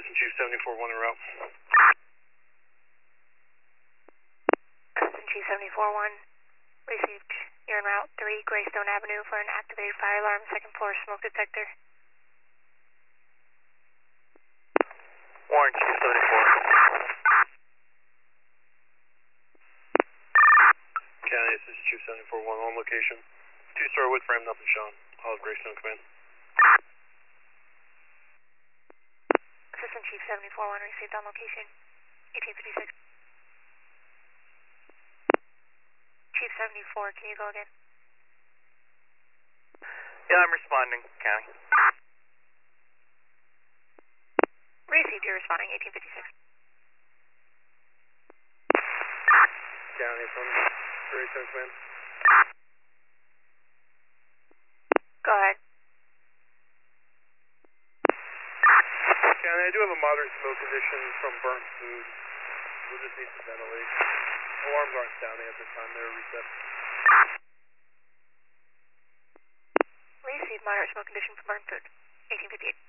Assistant Chief 74-1 en route. Assistant Chief 74-1, received. You're en route 3 Greystone Avenue for an activated fire alarm, second floor smoke detector. Warren, Chief 74. County Assistant Chief 74-1 on location. 2-story wood frame, nothing shown. All of Greystone command. Assistant Chief 74-1 received on location. 1856. Chief 74, can you go again? Yeah, I'm responding, County. Received, you're responding, 1856. County from Greystone command. Go ahead. County, I do have a moderate smoke condition from burnt food. We'll just need to ventilate. Alarms aren't sounding at this time, they're reset. Received moderate smoke condition from burn food, 1858.